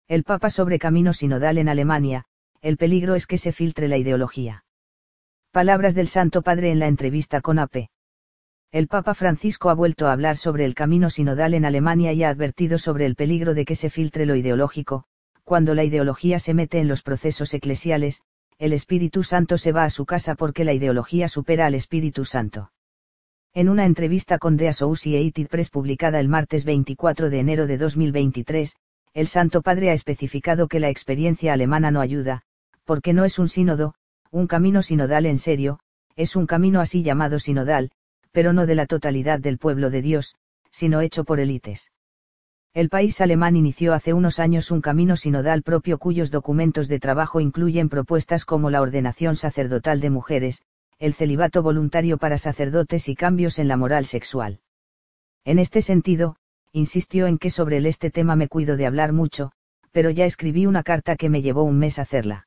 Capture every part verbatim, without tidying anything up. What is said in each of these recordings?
El Papa sobre camino sinodal en Alemania, el peligro es que se filtre la ideología. Palabras del Santo Padre en la entrevista con A P. El Papa Francisco ha vuelto a hablar sobre el camino sinodal en Alemania y ha advertido sobre el peligro de que se filtre lo ideológico. Cuando la ideología se mete en los procesos eclesiales, el Espíritu Santo se va a su casa porque la ideología supera al Espíritu Santo. En una entrevista con The Associated Press publicada el martes veinticuatro de enero de dos mil veintitrés, el Santo Padre ha especificado que la experiencia alemana no ayuda, porque no es un sínodo, un camino sinodal en serio, es un camino así llamado sinodal, pero no de la totalidad del pueblo de Dios, sino hecho por élites. El país alemán inició hace unos años un camino sinodal propio cuyos documentos de trabajo incluyen propuestas como la ordenación sacerdotal de mujeres, el celibato voluntario para sacerdotes y cambios en la moral sexual. En este sentido, insistió en que sobre el este tema me cuido de hablar mucho, pero ya escribí una carta que me llevó un mes hacerla.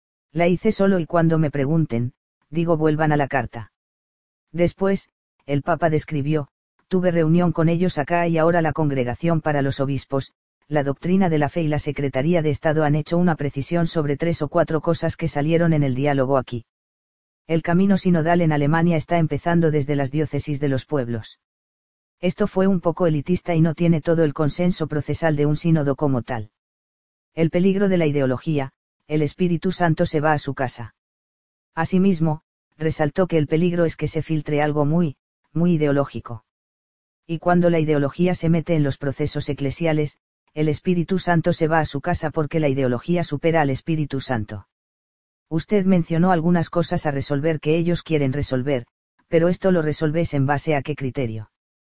La hice solo y cuando me pregunten, digo vuelvan a la carta. Después, el Papa describió, tuve reunión con ellos acá y ahora la Congregación para los Obispos, la Doctrina de la Fe y la Secretaría de Estado han hecho una precisión sobre tres o cuatro cosas que salieron en el diálogo aquí. El camino sinodal en Alemania está empezando desde las diócesis de los pueblos. Esto fue un poco elitista y no tiene todo el consenso procesal de un sínodo como tal. El peligro de la ideología, el Espíritu Santo se va a su casa. Asimismo, resaltó que el peligro es que se filtre algo muy, muy ideológico. Y cuando la ideología se mete en los procesos eclesiales, el Espíritu Santo se va a su casa porque la ideología supera al Espíritu Santo. Usted mencionó algunas cosas a resolver que ellos quieren resolver, pero esto lo resolves en base a qué criterio.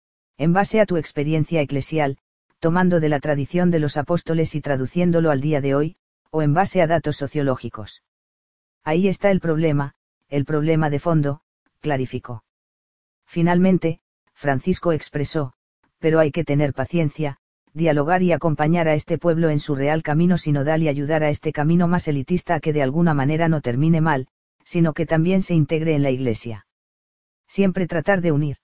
En base a tu experiencia eclesial, tomando de la tradición de los apóstoles y traduciéndolo al día de hoy, o en base a datos sociológicos. Ahí está el problema, el problema de fondo, clarificó. Finalmente, Francisco expresó, pero hay que tener paciencia, dialogar y acompañar a este pueblo en su real camino sinodal y ayudar a este camino más elitista a que de alguna manera no termine mal, sino que también se integre en la Iglesia. Siempre tratar de unir.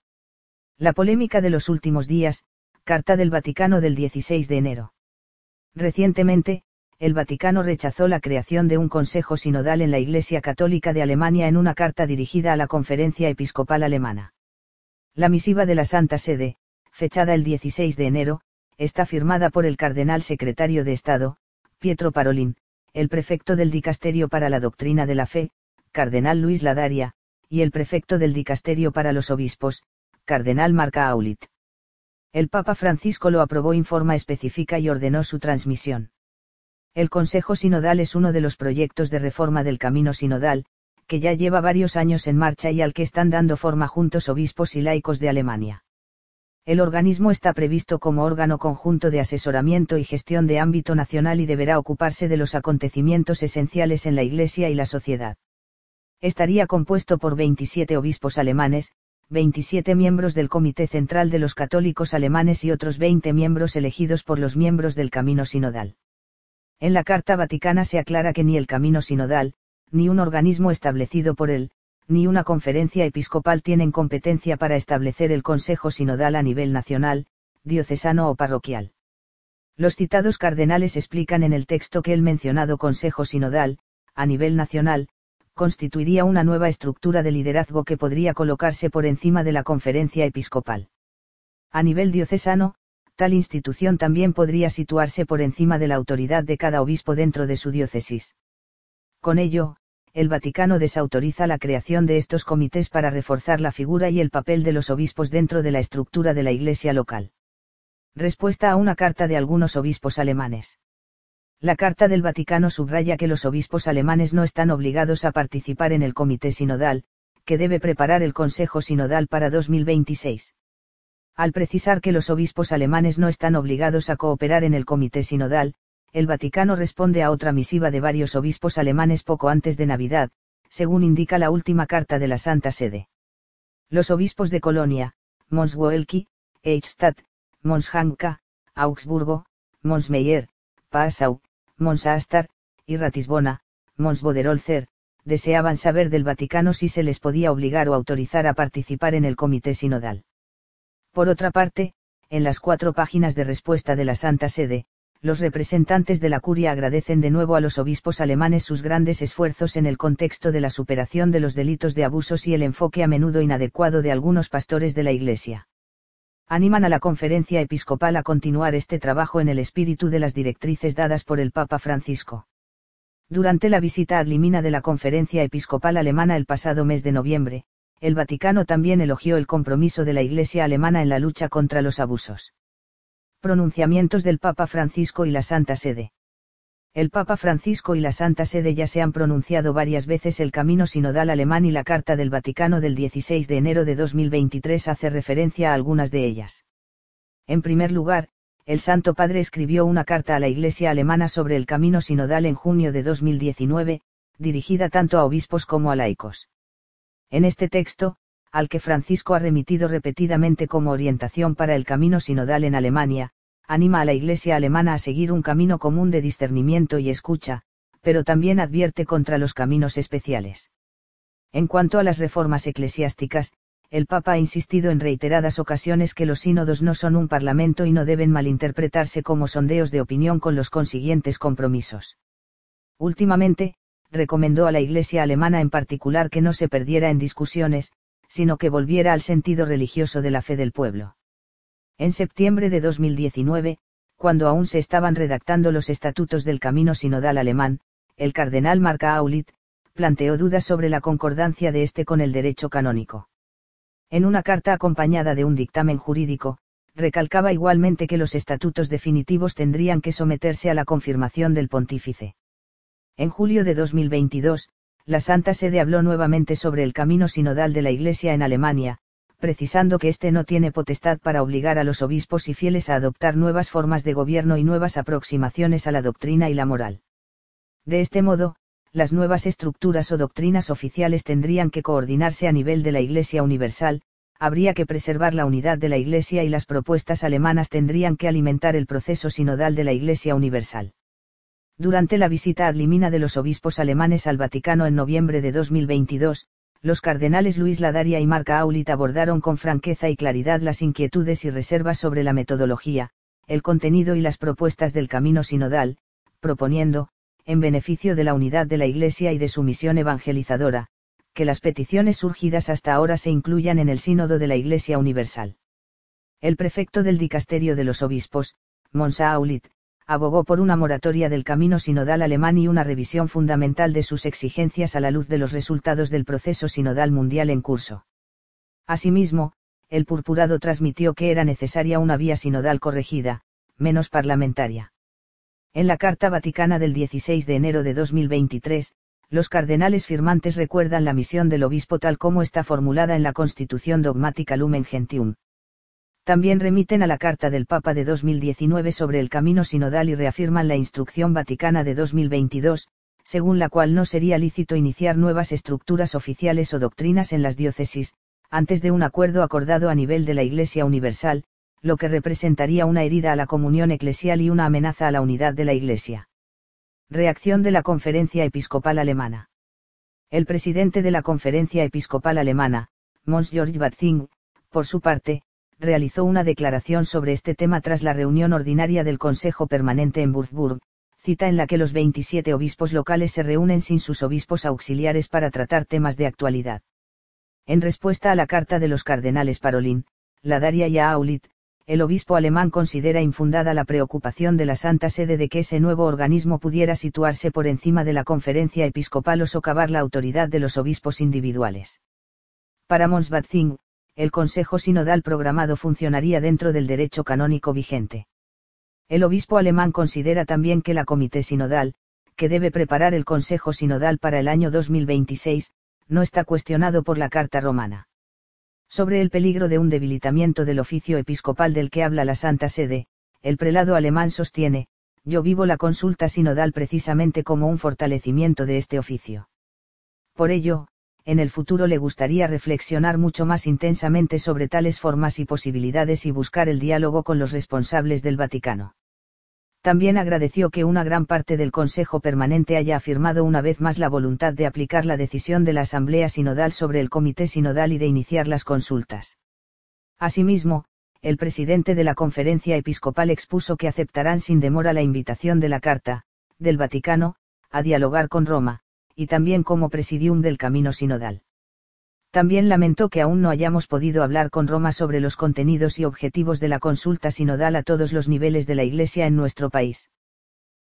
La polémica de los últimos días, Carta del Vaticano del dieciséis de enero. Recientemente, el Vaticano rechazó la creación de un Consejo Sinodal en la Iglesia Católica de Alemania en una carta dirigida a la Conferencia Episcopal Alemana. La misiva de la Santa Sede, fechada el dieciséis de enero, está firmada por el cardenal secretario de Estado, Pietro Parolin, el prefecto del Dicasterio para la Doctrina de la Fe, cardenal Luis Ladaria, y el prefecto del Dicasterio para los Obispos, cardenal Marca Aulit. El Papa Francisco lo aprobó en forma específica y ordenó su transmisión. El Consejo Sinodal es uno de los proyectos de reforma del camino sinodal, que ya lleva varios años en marcha y al que están dando forma juntos obispos y laicos de Alemania. El organismo está previsto como órgano conjunto de asesoramiento y gestión de ámbito nacional y deberá ocuparse de los acontecimientos esenciales en la Iglesia y la sociedad. Estaría compuesto por veintisiete obispos alemanes, veintisiete miembros del Comité Central de los Católicos Alemanes y otros veinte miembros elegidos por los miembros del Camino Sinodal. En la Carta Vaticana se aclara que ni el Camino Sinodal, ni un organismo establecido por él, ni una conferencia episcopal tienen competencia para establecer el Consejo Sinodal a nivel nacional, diocesano o parroquial. Los citados cardenales explican en el texto que el mencionado Consejo Sinodal, a nivel nacional, constituiría una nueva estructura de liderazgo que podría colocarse por encima de la conferencia episcopal. A nivel diocesano, tal institución también podría situarse por encima de la autoridad de cada obispo dentro de su diócesis. Con ello, el Vaticano desautoriza la creación de estos comités para reforzar la figura y el papel de los obispos dentro de la estructura de la Iglesia local. Respuesta a una carta de algunos obispos alemanes. La Carta del Vaticano subraya que los obispos alemanes no están obligados a participar en el Comité Sinodal, que debe preparar el Consejo Sinodal para dos mil veintiséis. Al precisar que los obispos alemanes no están obligados a cooperar en el Comité Sinodal, el Vaticano responde a otra misiva de varios obispos alemanes poco antes de Navidad, según indica la última carta de la Santa Sede. Los obispos de Colonia, Mons Woelki, Eichstätt, Mons Hanka, Augsburgo, Mons Meyer, Passau, Mons Astar, y Ratisbona, Mons Boderholzer, deseaban saber del Vaticano si se les podía obligar o autorizar a participar en el Comité Sinodal. Por otra parte, en las cuatro páginas de respuesta de la Santa Sede, los representantes de la curia agradecen de nuevo a los obispos alemanes sus grandes esfuerzos en el contexto de la superación de los delitos de abusos y el enfoque a menudo inadecuado de algunos pastores de la Iglesia. Animan a la Conferencia Episcopal a continuar este trabajo en el espíritu de las directrices dadas por el Papa Francisco. Durante la visita ad limina de la Conferencia Episcopal Alemana el pasado mes de noviembre, el Vaticano también elogió el compromiso de la Iglesia alemana en la lucha contra los abusos. Pronunciamientos del Papa Francisco y la Santa Sede. El Papa Francisco y la Santa Sede ya se han pronunciado varias veces. El camino sinodal alemán y la Carta del Vaticano del dieciséis de enero de dos mil veintitrés hace referencia a algunas de ellas. En primer lugar, el Santo Padre escribió una carta a la Iglesia alemana sobre el camino sinodal en junio de dos mil diecinueve, dirigida tanto a obispos como a laicos. En este texto, al que Francisco ha remitido repetidamente como orientación para el camino sinodal en Alemania, anima a la Iglesia alemana a seguir un camino común de discernimiento y escucha, pero también advierte contra los caminos especiales. En cuanto a las reformas eclesiásticas, el Papa ha insistido en reiteradas ocasiones que los sínodos no son un parlamento y no deben malinterpretarse como sondeos de opinión con los consiguientes compromisos. Últimamente, recomendó a la Iglesia alemana en particular que no se perdiera en discusiones, sino que volviera al sentido religioso de la fe del pueblo. En septiembre de dos mil diecinueve, cuando aún se estaban redactando los estatutos del camino sinodal alemán, el cardenal Mark Aulit planteó dudas sobre la concordancia de este con el derecho canónico. En una carta acompañada de un dictamen jurídico, recalcaba igualmente que los estatutos definitivos tendrían que someterse a la confirmación del pontífice. En julio de dos mil veintidós, la Santa Sede habló nuevamente sobre el camino sinodal de la Iglesia en Alemania, precisando que éste no tiene potestad para obligar a los obispos y fieles a adoptar nuevas formas de gobierno y nuevas aproximaciones a la doctrina y la moral. De este modo, las nuevas estructuras o doctrinas oficiales tendrían que coordinarse a nivel de la Iglesia universal, habría que preservar la unidad de la Iglesia y las propuestas alemanas tendrían que alimentar el proceso sinodal de la Iglesia universal. Durante la visita ad limina de los obispos alemanes al Vaticano en noviembre de dos mil veintidós, los cardenales Luis Ladaria y Mark Aulit abordaron con franqueza y claridad las inquietudes y reservas sobre la metodología, el contenido y las propuestas del camino sinodal, proponiendo, en beneficio de la unidad de la Iglesia y de su misión evangelizadora, que las peticiones surgidas hasta ahora se incluyan en el Sínodo de la Iglesia Universal. El prefecto del Dicasterio de los Obispos, Mons Aulit, abogó por una moratoria del camino sinodal alemán y una revisión fundamental de sus exigencias a la luz de los resultados del proceso sinodal mundial en curso. Asimismo, el purpurado transmitió que era necesaria una vía sinodal corregida, menos parlamentaria. En la Carta Vaticana del dieciséis de enero de dos mil veintitrés, los cardenales firmantes recuerdan la misión del obispo tal como está formulada en la Constitución Dogmática Lumen Gentium. También remiten a la Carta del Papa de dos mil diecinueve sobre el camino sinodal y reafirman la Instrucción Vaticana de dos mil veintidós, según la cual no sería lícito iniciar nuevas estructuras oficiales o doctrinas en las diócesis, antes de un acuerdo acordado a nivel de la Iglesia Universal, lo que representaría una herida a la comunión eclesial y una amenaza a la unidad de la Iglesia. Reacción de la Conferencia Episcopal Alemana. El presidente de la Conferencia Episcopal Alemana, Mons Georg Batzing, por su parte, realizó una declaración sobre este tema tras la reunión ordinaria del Consejo Permanente en Würzburg, cita en la que los veintisiete obispos locales se reúnen sin sus obispos auxiliares para tratar temas de actualidad. En respuesta a la carta de los cardenales Parolin, Ladaria y Aulit, el obispo alemán considera infundada la preocupación de la Santa Sede de que ese nuevo organismo pudiera situarse por encima de la Conferencia Episcopal o socavar la autoridad de los obispos individuales. Para Mons Batzing, el Consejo Sinodal programado funcionaría dentro del derecho canónico vigente. El obispo alemán considera también que la Comité Sinodal, que debe preparar el Consejo Sinodal para el año dos mil veintiséis, no está cuestionado por la Carta Romana. Sobre el peligro de un debilitamiento del oficio episcopal del que habla la Santa Sede, el prelado alemán sostiene: yo vivo la consulta sinodal precisamente como un fortalecimiento de este oficio. Por ello, en el futuro le gustaría reflexionar mucho más intensamente sobre tales formas y posibilidades y buscar el diálogo con los responsables del Vaticano. También agradeció que una gran parte del Consejo Permanente haya afirmado una vez más la voluntad de aplicar la decisión de la Asamblea Sinodal sobre el Comité Sinodal y de iniciar las consultas. Asimismo, el presidente de la Conferencia Episcopal expuso que aceptarán sin demora la invitación de la Carta, del Vaticano, a dialogar con Roma, y también como presidium del camino sinodal. También lamentó que aún no hayamos podido hablar con Roma sobre los contenidos y objetivos de la consulta sinodal a todos los niveles de la Iglesia en nuestro país.